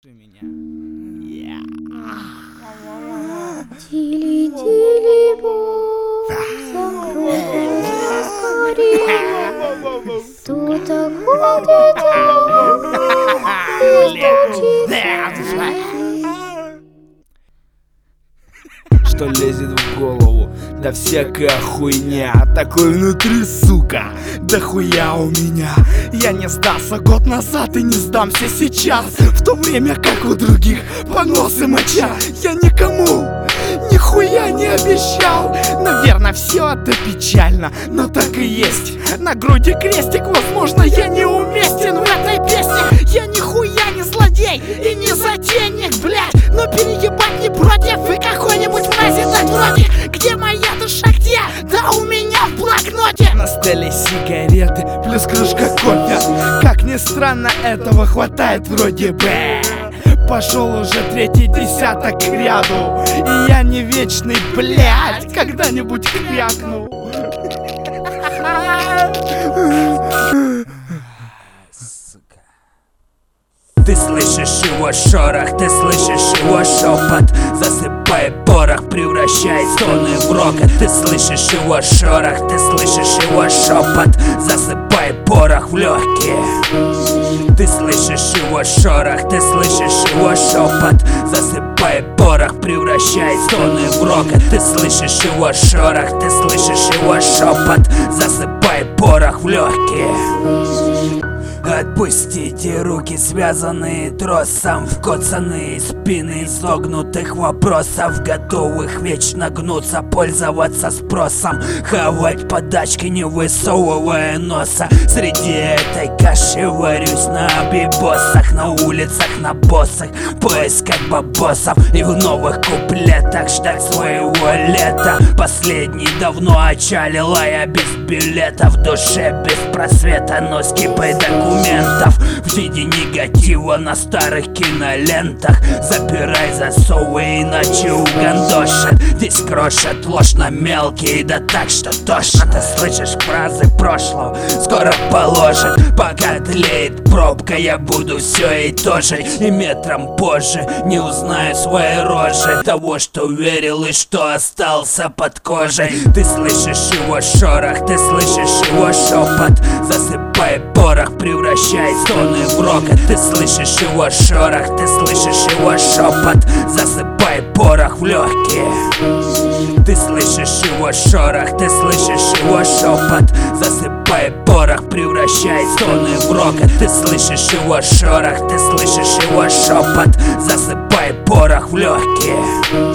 меня. Тили-тили-бо, закрой скорее. Кто-то ходит Что лезет в голову? Да всякая хуйня. Такой внутри, сука, да хуя у меня. Я не сдался год назад и не сдамся сейчас. В то время как у других поносы моча. Я никому нихуя не обещал. Наверное, все это печально, но так и есть. На груди крестик, возможно, я неуместен в этой песне. Я нихуя не злодей и не за денег, блядь. Но переебать не против и какой-нибудь фразе так вроде: где моя душа, где? Да у меня в блокноте. На столе сигареты плюс кружка кофе. Как ни странно, этого хватает вроде бы. Пошел уже третий десяток к ряду, и я не вечный, блядь, когда-нибудь крякну. Ты слышишь его шорох, ты слышишь его шепот. Засыпай порох, превращай стоны в рокот. Ты слышишь его шорох, ты слышишь его шепот. Засыпай порох в легкие. Ты слышишь его шорох, ты слышишь его шепот. Засыпай порох, превращай стоны в рокот. Ты слышишь его шорох, ты слышишь его шепот. Засыпай порох в легкие. Отпустите руки, связанные тросом, вкоцанные спины изогнутых вопросов, готовых вечно гнуться, пользоваться спросом, хавать подачки, не высовывая носа. Среди этой каши варюсь на бибосах, на улицах, на боссах, поискать бабосов и в новых куплетах ждать своего лета. Последний давно отчалил, а я без билета, в душе без просвета, но скипай документов в виде негатива на старых кинолентах. Забирай засовы, иначе угандошат. Здесь крошат ложь на мелкие, да так что тошно. Ты слышишь фразы прошлого, скоро положат. Пока тлеет пробка, я буду все и то же. И метром позже не узнаю своей рожи, того, что верил и что остался под кожей. Ты слышишь его шорох, ты слышишь его шепот. Засыпай порох, превращай стоны в рокот. Ты слышишь его шорох, ты слышишь его шепот. Засыпай порох в легкие. Ты слышишь его шорох, ты слышишь его шепот. Засыпай порох, превращай стоны в рокот. Ты слышишь его шорох, ты слышишь его шепот. Засыпай порох в легкие.